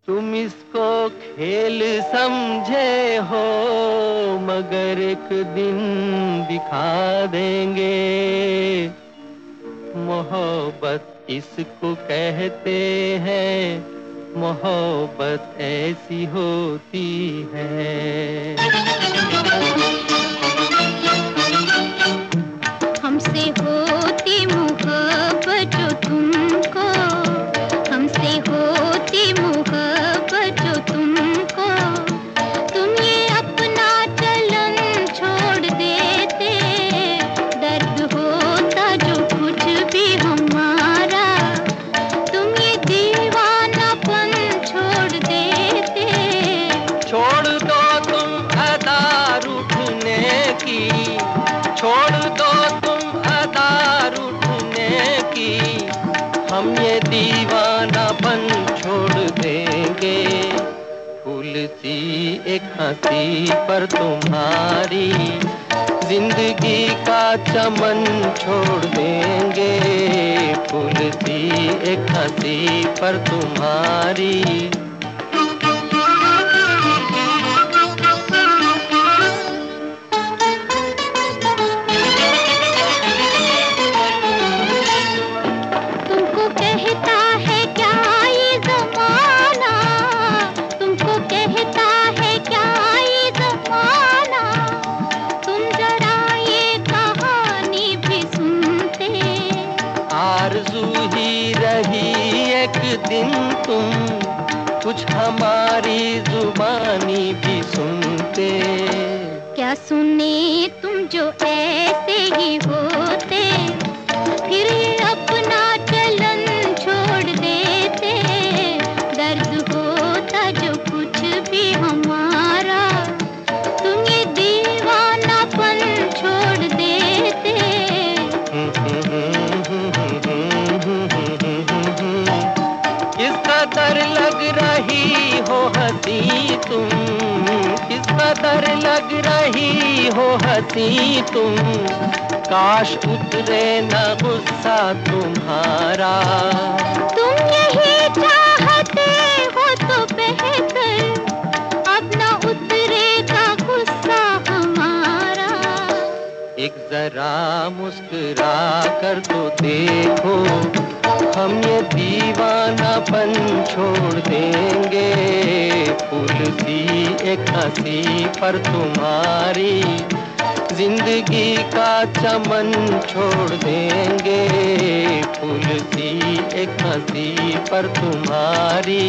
तुम इसको खेल समझे हो, मगर एक दिन दिखा देंगे। मोहब्बत इसको कहते हैं, मोहब्बत ऐसी होती है। हमसे होती मोहब्बत जो तुमको, हमसे होती मोहब्बत जो तुमको, तुम ये अपना चलन छोड़ देते। दर्द होता जो कुछ भी हमारा, तुम ये दीवानापन छोड़ देते। छोड़ दो तुम अदा रूठने की, छोड़ दो तुम अदा रूठने की, हम ये दीवानापन छोड़ देंगे। फूल सी एक हंसी पर तुम्हारी जिंदगी का चमन छोड़ देंगे। फूल सी एक हंसी पर तुम्हारी। तुमको कहता है क्या ये ज़माना, तुमको कहता है क्या ये ज़माना, तुम जरा ये कहानी भी सुनते। आरज़ू ही रही एक दिन तुम कुछ हमारी जुबानी भी सुनते। क्या सुने तुम जो ऐसे ही होते, फिर ये अपना चलन छोड़ देते। दर्द होता जो कुछ भी हमारा, तुम ये दीवानापन छोड़ देते। किस कदर लग रही हो हंसी तुम, किस कदर लग रही हो हंसी तुम, काश उतरे न गुस्सा तुम्हारा। तुम यही चाहते हो तो बेहतर, अब न उतरेगा गुस्सा हमारा। एक जरा मुस्कुरा कर तो देखो, हम ये दीवानापन छोड़ देंगे। फूल सी एक हंसी पर तुम्हारी जिंदगी का चमन छोड़ देंगे। फूल सी एक हंसी पर तुम्हारी।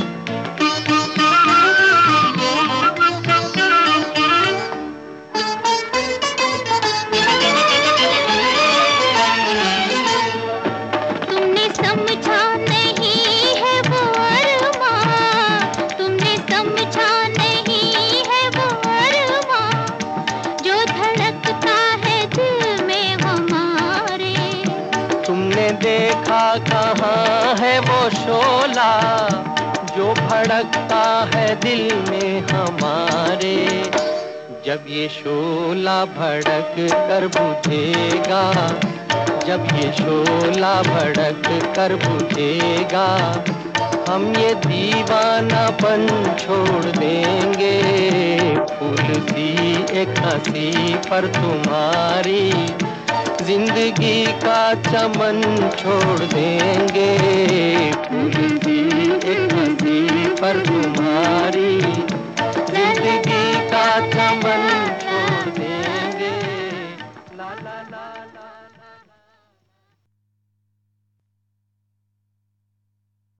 तुमने समझा नहीं है वो अरमां, तुमने समझा नहीं है वो अरमां, जो धड़कता है दिल में हमारे। तुमने देखा कहाँ है वो शोला, जो भड़कता है दिल में हमारे। जब ये शोला भड़क कर बुझेगा, जब ये शोला भड़क कर बुझेगा, हम ये दीवानापन छोड़ देंगे। फूल सी एक हंसी पर तुम्हारी जिंदगी का चमन छोड़ देंगे। फूल सी एक हंसी पर तुम्हारी जिंदगी का चमन छोड़ देंगे। ला ला ला ला।